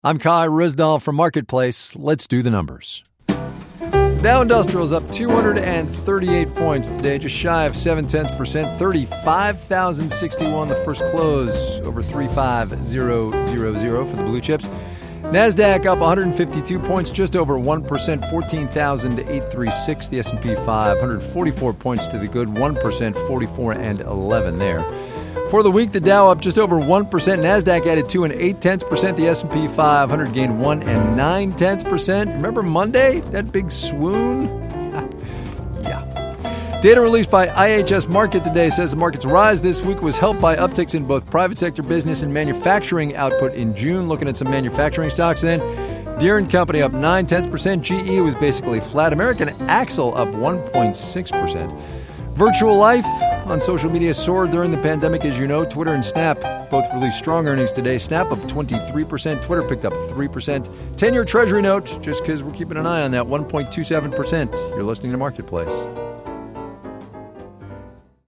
I'm Kai Rizdal from Marketplace. Let's do the numbers. Dow Industrial is up 238 points today, just shy of 0.7%, 35,061 the first close, over 35,000 for the blue chips. NASDAQ up 152 points, just over 1%, 14,836. The S&P 500, 44 points to the good, 1%, 44.11 there. For the week, the Dow up just over 1%, NASDAQ added 2.8%, the S&P 500 gained 1.9%. Remember Monday, that big swoon? Yeah. Data released by IHS Markit today says the market's rise this week was helped by upticks in both private sector business and manufacturing output in June. Looking at some manufacturing stocks then, Deere & Company up 0.9%, GE was basically flat, American Axle up 1.6%. Virtual life on social media soared during the pandemic, as you know. Twitter and Snap both released strong earnings today. Snap up 23%, Twitter picked up 3%. 10-year Treasury note, just because we're keeping an eye on that, 1.27%. You're listening to Marketplace.